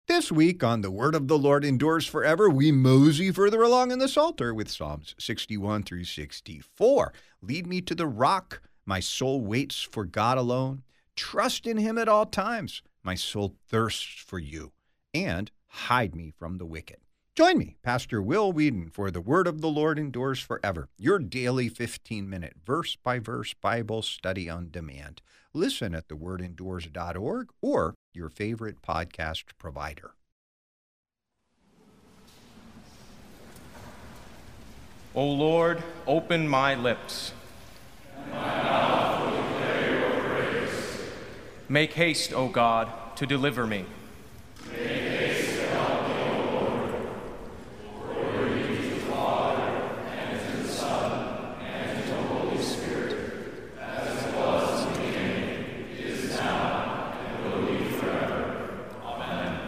This week on The Word of the Lord Endures Forever, we mosey further along in the Psalter with Psalms 61 through 64. Lead me to the rock. My soul waits for God alone. Trust in him at all times. My soul thirsts for you. And hide me from the wicked. Join me, Pastor Will Whedon, for The Word of the Lord Endures Forever, your daily 15-minute verse-by-verse Bible study on demand. Listen at thewordendures.org or your favorite podcast provider. O Lord, open my lips. And my mouth will declare your praise. Make haste, O God, to deliver me. Make haste to help me, O Lord. Glory be to the Father, and to the Son, and to the Holy Spirit, as it was in the beginning, is now, and will be forever. Amen.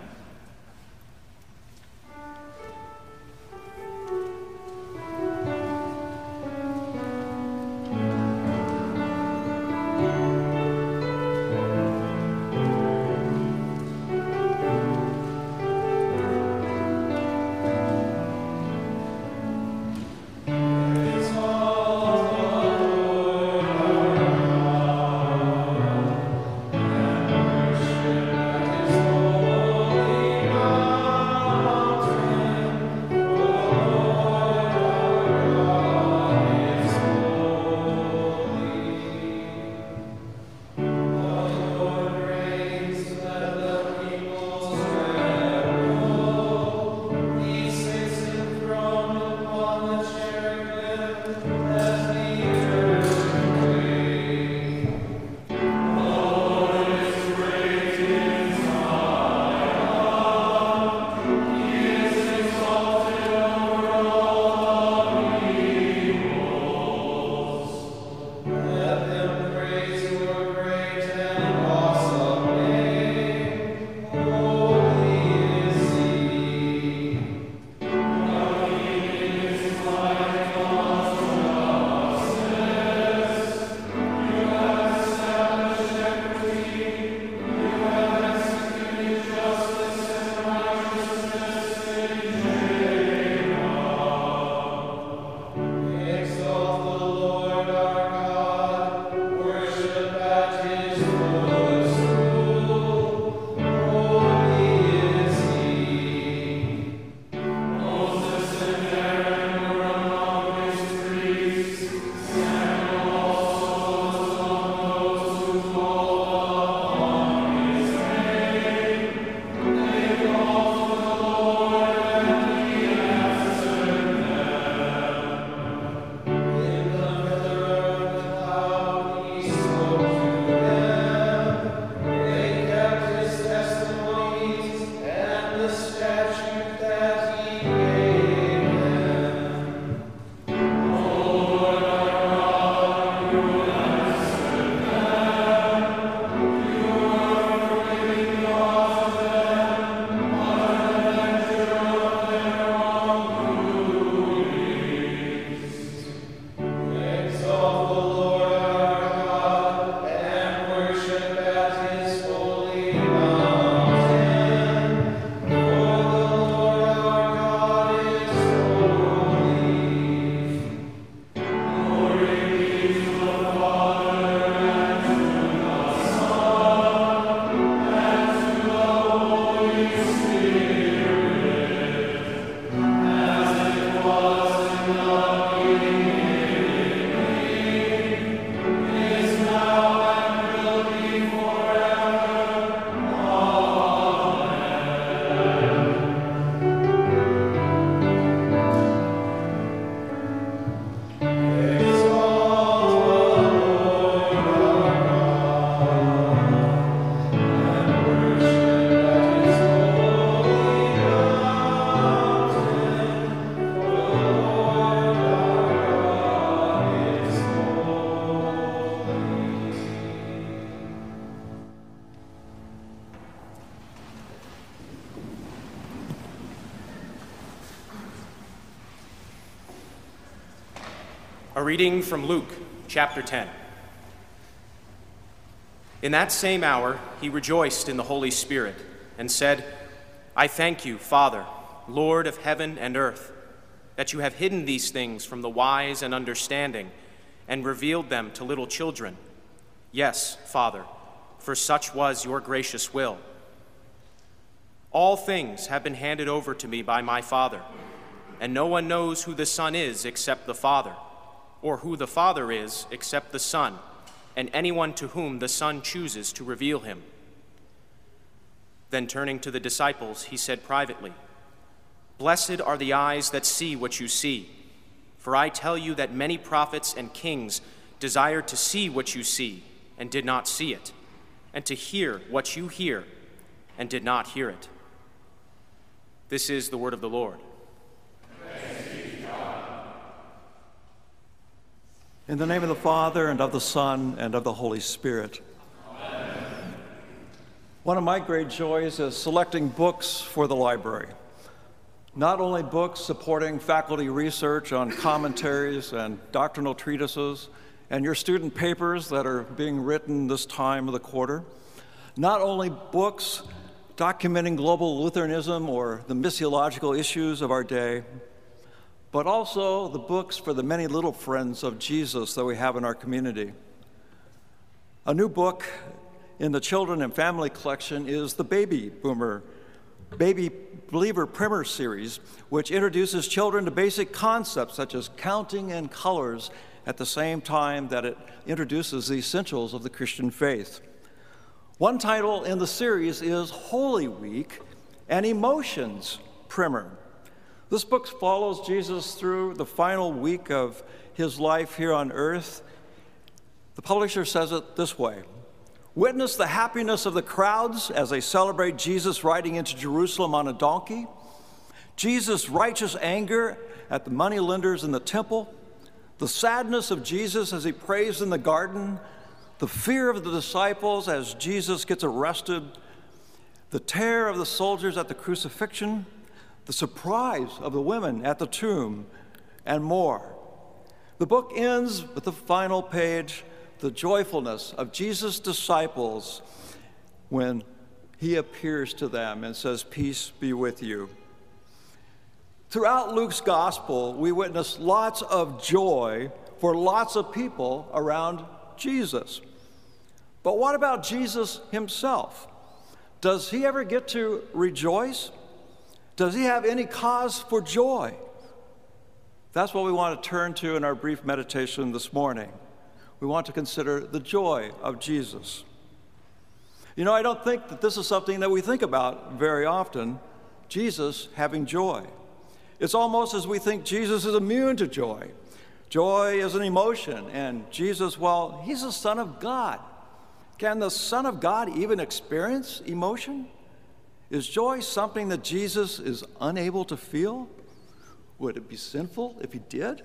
A reading from Luke, chapter 10. In that same hour, he rejoiced in the Holy Spirit and said, I thank you, Father, Lord of heaven and earth, that you have hidden these things from the wise and understanding and revealed them to little children. Yes, Father, for such was your gracious will. All things have been handed over to me by my Father, and no one knows who the Son is except the Father, or who the Father is except the Son, and anyone to whom the Son chooses to reveal him. Then turning to the disciples, he said privately, Blessed are the eyes that see what you see, for I tell you that many prophets and kings desired to see what you see and did not see it, and to hear what you hear and did not hear it. This is the word of the Lord. Thanks be to God. In the name of the Father, and of the Son, and of the Holy Spirit. Amen. One of my great joys is selecting books for the library. Not only books supporting faculty research on commentaries and doctrinal treatises, and your student papers that are being written this time of the quarter. Not only books documenting global Lutheranism or the missiological issues of our day, but also the books for the many little friends of Jesus that we have in our community. A new book in the Children and Family collection is the Baby Believer Primer series, which introduces children to basic concepts such as counting and colors at the same time that it introduces the essentials of the Christian faith. One title in the series is Holy Week, an Emotions Primer. This book follows Jesus through the final week of his life here on earth. The publisher says it this way: witness the happiness of the crowds as they celebrate Jesus riding into Jerusalem on a donkey, Jesus' righteous anger at the moneylenders in the temple, the sadness of Jesus as he prays in the garden, the fear of the disciples as Jesus gets arrested, the terror of the soldiers at the crucifixion, the surprise of the women at the tomb, and more. The book ends with the final page, the joyfulness of Jesus' disciples when he appears to them and says, "Peace be with you." Throughout Luke's gospel, we witness lots of joy for lots of people around Jesus. But what about Jesus himself? Does he ever get to rejoice? Does he have any cause for joy? That's what we want to turn to in our brief meditation this morning. We want to consider the joy of Jesus. You know, I don't think that this is something that we think about very often, Jesus having joy. It's almost as we think Jesus is immune to joy. Joy is an emotion, and Jesus, well, he's the Son of God. Can the Son of God even experience emotion? Is joy something that Jesus is unable to feel? Would it be sinful if he did?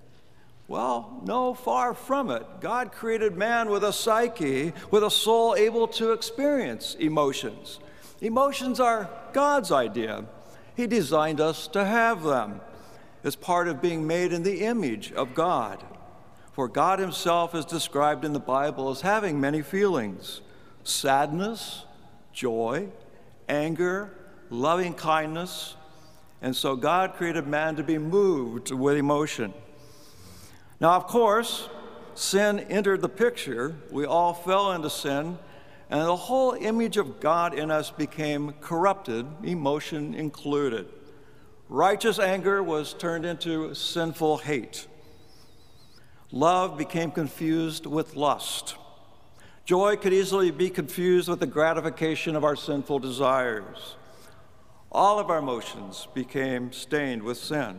Well, no, far from it. God created man with a psyche, with a soul able to experience emotions. Emotions are God's idea. He designed us to have them. It's part of being made in the image of God. For God himself is described in the Bible as having many feelings: sadness, joy, anger, loving kindness. And so God created man to be moved with emotion. Now, of course, sin entered the picture. We all fell into sin, and the whole image of God in us became corrupted, emotion included. Righteous anger was turned into sinful hate. Love became confused with lust. Joy could easily be confused with the gratification of our sinful desires. All of our emotions became stained with sin.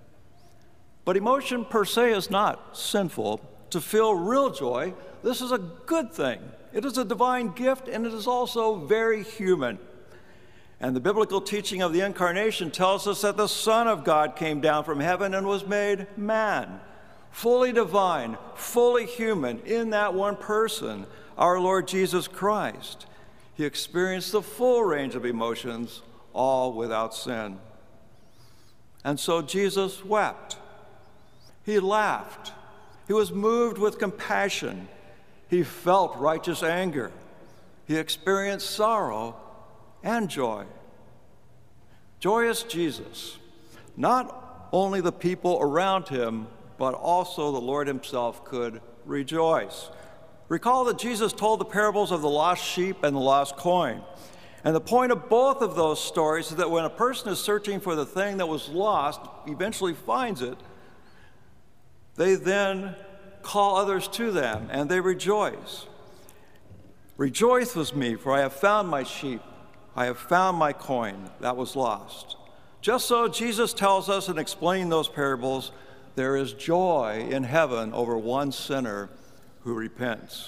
But emotion per se is not sinful. To feel real joy, this is a good thing. It is a divine gift, and it is also very human. And the biblical teaching of the Incarnation tells us that the Son of God came down from heaven and was made man, fully divine, fully human, in that one person, our Lord Jesus Christ. He experienced the full range of emotions, all without sin. And so Jesus wept. He laughed. He was moved with compassion. He felt righteous anger. He experienced sorrow and joy. Joyous Jesus, not only the people around him, but also the Lord himself could rejoice. Recall that Jesus told the parables of the lost sheep and the lost coin. And the point of both of those stories is that when a person is searching for the thing that was lost, eventually finds it, they then call others to them, and they rejoice. Rejoice with me, for I have found my sheep. I have found my coin that was lost. Just so Jesus tells us in explaining those parables, there is joy in heaven over one sinner who repents.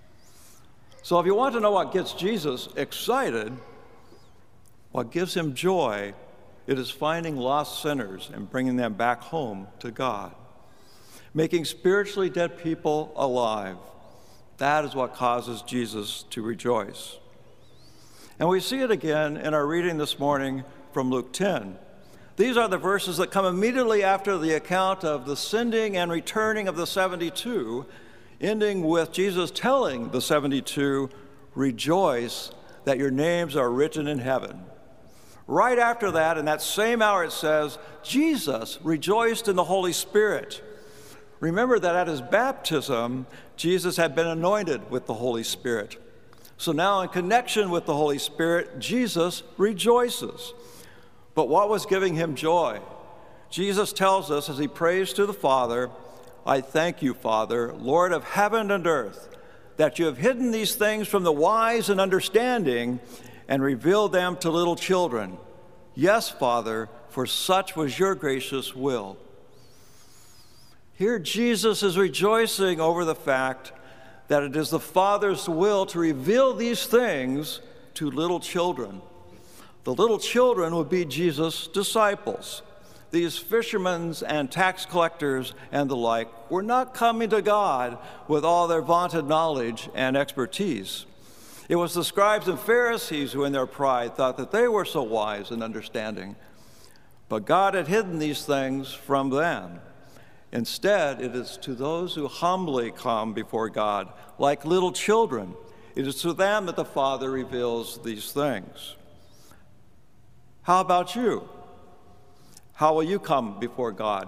So if you want to know what gets Jesus excited, what gives him joy, it is finding lost sinners and bringing them back home to God. Making spiritually dead people alive. That is what causes Jesus to rejoice. And we see it again in our reading this morning from Luke 10. These are the verses that come immediately after the account of the sending and returning of the 72, ending with Jesus telling the 72, rejoice that your names are written in heaven. Right after that, in that same hour, it says, Jesus rejoiced in the Holy Spirit. Remember that at his baptism, Jesus had been anointed with the Holy Spirit. So now in connection with the Holy Spirit, Jesus rejoices. But what was giving him joy? Jesus tells us as he prays to the Father, I thank you, Father, Lord of heaven and earth, that you have hidden these things from the wise and understanding and revealed them to little children. Yes, Father, for such was your gracious will. Here Jesus is rejoicing over the fact that it is the Father's will to reveal these things to little children. The little children would be Jesus' disciples. These fishermen and tax collectors and the like were not coming to God with all their vaunted knowledge and expertise. It was the scribes and Pharisees who in their pride thought that they were so wise and understanding. But God had hidden these things from them. Instead, it is to those who humbly come before God, like little children. It is to them that the Father reveals these things. How about you? How will you come before God?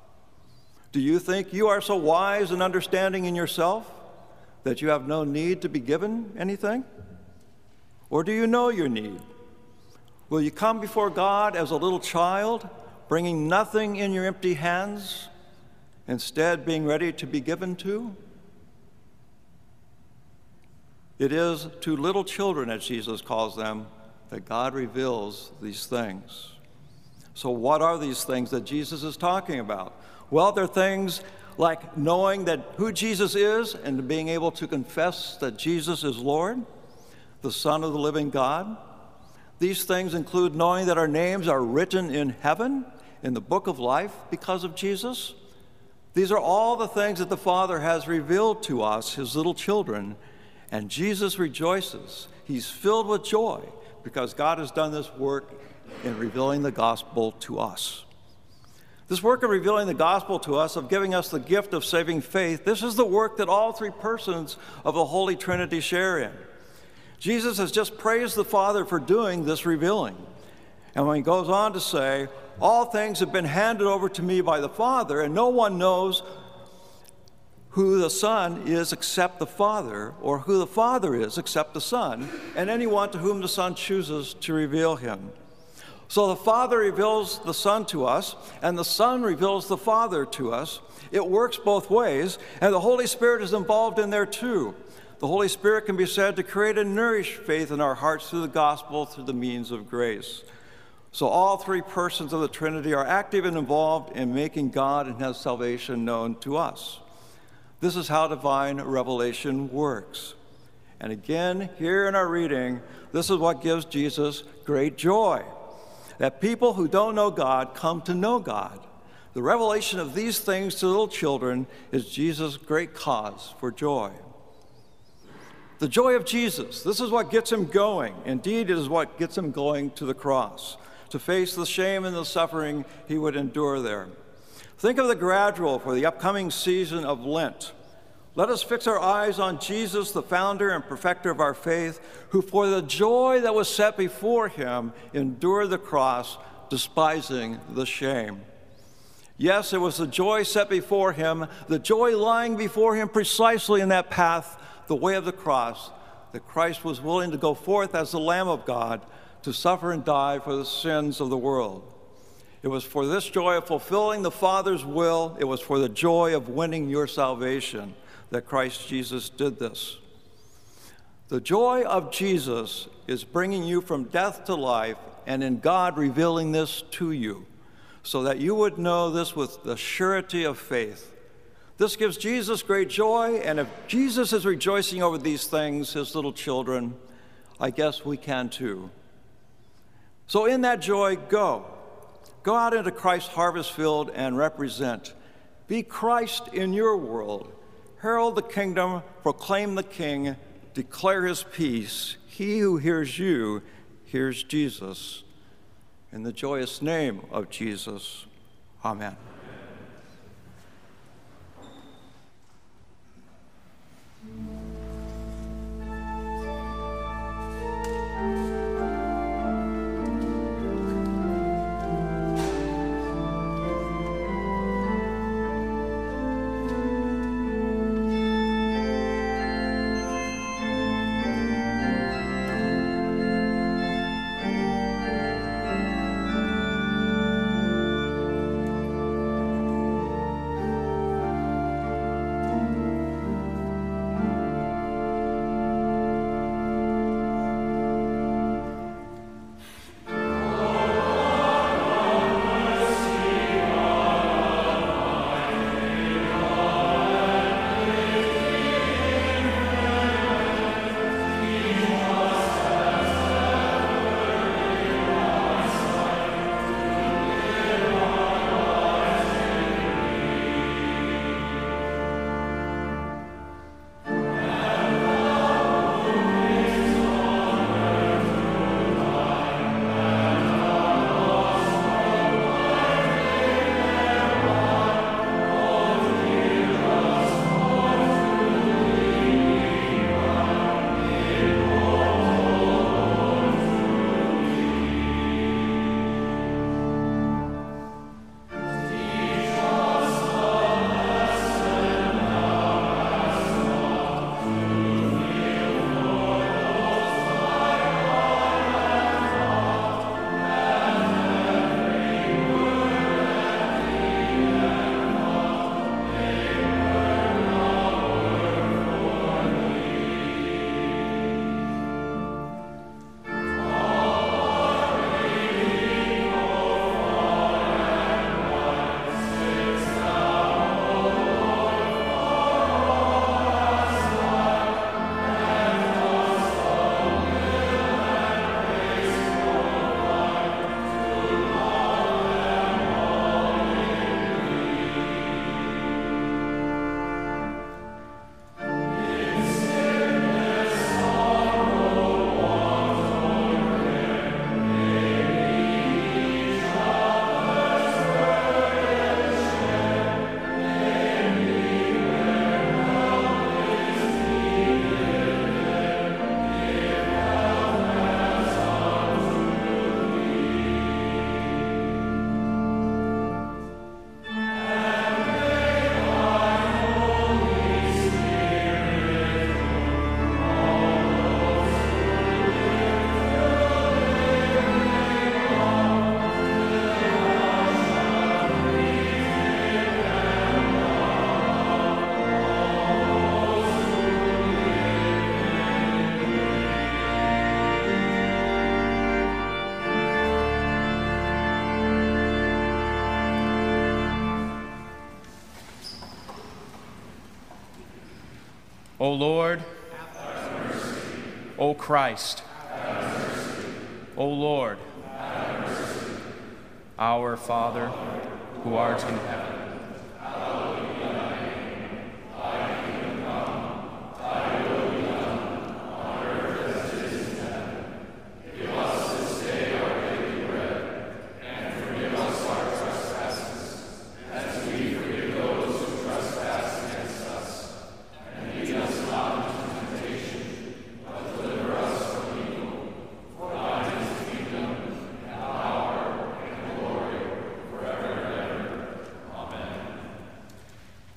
Do you think you are so wise and understanding in yourself that you have no need to be given anything? Or do you know your need? Will you come before God as a little child, bringing nothing in your empty hands, instead being ready to be given to? It is to little children, as Jesus calls them, that God reveals these things. So what are these things that Jesus is talking about? Well, they're things like knowing that who Jesus is and being able to confess that Jesus is Lord, the Son of the living God. These things include knowing that our names are written in heaven, in the book of life, because of Jesus. These are all the things that the Father has revealed to us, his little children, and Jesus rejoices. He's filled with joy because God has done this work in revealing the gospel to us. This work of revealing the gospel to us, of giving us the gift of saving faith, this is the work that all three persons of the Holy Trinity share in. Jesus has just praised the Father for doing this revealing. And when he goes on to say, all things have been handed over to me by the Father, and no one knows who the Son is except the Father, or who the Father is except the Son, and anyone to whom the Son chooses to reveal him. So the Father reveals the Son to us, and the Son reveals the Father to us. It works both ways, and the Holy Spirit is involved in there too. The Holy Spirit can be said to create and nourish faith in our hearts through the gospel, through the means of grace. So all three persons of the Trinity are active and involved in making God and his salvation known to us. This is how divine revelation works. And again, here in our reading, this is what gives Jesus great joy, that people who don't know God come to know God. The revelation of these things to little children is Jesus' great cause for joy. The joy of Jesus, this is what gets him going. Indeed, it is what gets him going to the cross, to face the shame and the suffering he would endure there. Think of the gradual for the upcoming season of Lent. Let us fix our eyes on Jesus, the founder and perfecter of our faith, who for the joy that was set before him endured the cross, despising the shame. Yes, it was the joy set before him, the joy lying before him precisely in that path, the way of the cross, that Christ was willing to go forth as the Lamb of God to suffer and die for the sins of the world. It was for this joy of fulfilling the Father's will, it was for the joy of winning your salvation that Christ Jesus did this. The joy of Jesus is bringing you from death to life, and in God revealing this to you, so that you would know this with the surety of faith. This gives Jesus great joy, and if Jesus is rejoicing over these things, his little children, I guess we can too. So in that joy, go. Go out into Christ's harvest field and represent. Be Christ in your world. Herald the kingdom, proclaim the King, declare his peace. He who hears you hears Jesus. In the joyous name of Jesus, amen. O Lord, have mercy. O Christ, have mercy. O Lord, have mercy. Our Father, who art in heaven, hallowed be thy name. Thy kingdom come, thy will be done, on earth as it is in heaven. Give us this day our daily bread, and forgive us our trespasses, as we forgive those who trespass against us.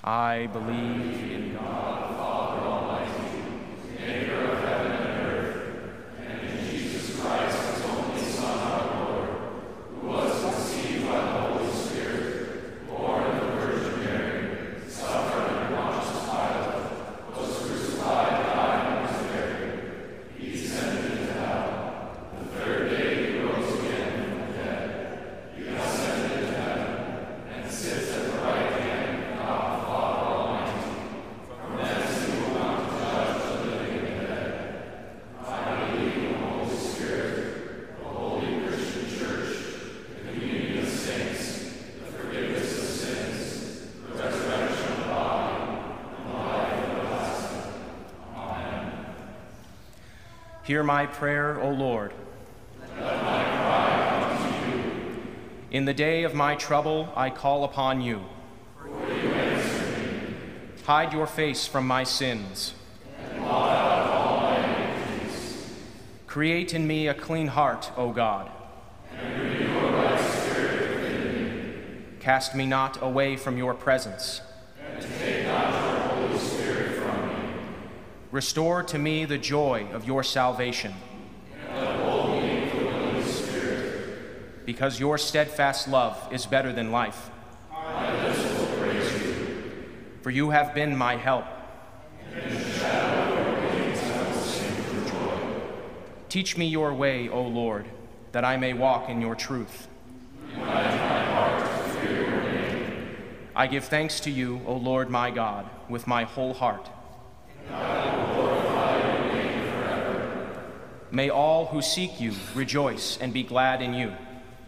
I believe in God, the Father Almighty, maker of heaven and earth, and in Jesus Christ, his only Son, our Lord, who was conceived by the Holy Spirit, born of the Virgin Mary, suffered under Pontius Pilate, was crucified, died, and was buried. He descended into hell. The third day he rose again from the dead. He ascended into heaven, and sits at the right hand of God the Father Almighty. From thence he will come to judge the living and the dead. I believe in the Holy Spirit, the holy Christian Church, the communion of saints, the forgiveness of sins, the resurrection of the body, and the life everlasting. Amen. Hear my prayer, O Lord. Let my cry come to you. In the day of my trouble, I call upon you. For you answer me. Hide your face from my sins. And blot out all my iniquities. Create in me a clean heart, O God. And renew a right spirit within me. Cast me not away from your presence. And take not your Holy Spirit from me. Restore to me the joy of your salvation. And uphold me with the Holy Spirit. Because your steadfast love is better than life. My lips will praise you. For you have been my help. And in the shadow of your wings I will sing for joy. Teach me your way, O Lord, that I may walk in your truth. Unite my heart to fear your name. I give thanks to you, O Lord my God, with my whole heart. And I will glorify your name forever. May all who seek you rejoice and be glad in you.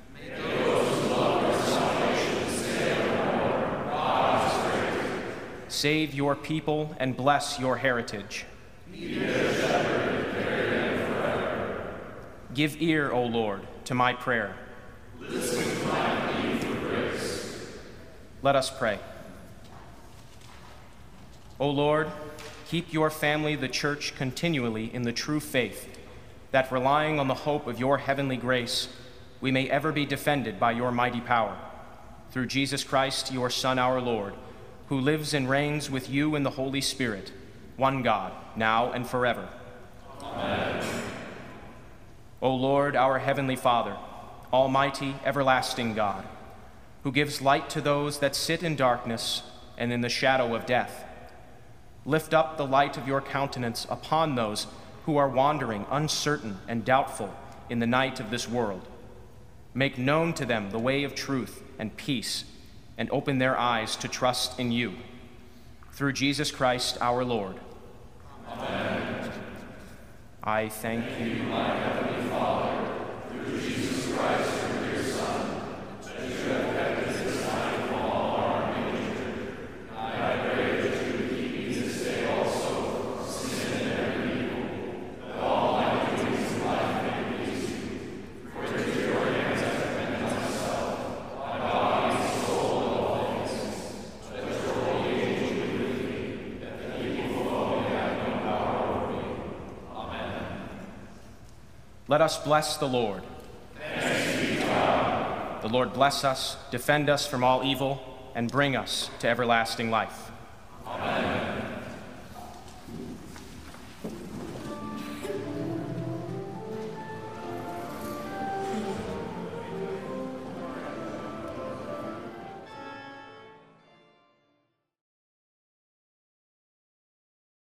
Save your people and bless your heritage. Be their shepherd and carry them forever. Give ear, O Lord, to my prayer. Listen to my plea for grace. Let us pray. O Lord, keep your family, the church, continually in the true faith, that relying on the hope of your heavenly grace, we may ever be defended by your mighty power. Through Jesus Christ, your Son, our Lord, who lives and reigns with you in the Holy Spirit, one God, now and forever. Amen. O Lord, our heavenly Father, almighty, everlasting God, who gives light to those that sit in darkness and in the shadow of death, lift up the light of your countenance upon those who are wandering, uncertain and doubtful in the night of this world. Make known to them the way of truth and peace, and open their eyes to trust in you. Through Jesus Christ our Lord. Amen. I thank you, my heavenly Father, through Jesus Christ, your dear Son, that you have kept us this night from all harm and danger. I pray that you would keep me this day also from sin and every evil, that all my duties in life may please you. For into your hands I commend myself, my body, soul, and all things. Let your holy angel be with me, that the evil foe may have no power over me. Amen. Let us bless the Lord. Thanks be to God. The Lord bless us, defend us from all evil, and bring us to everlasting life.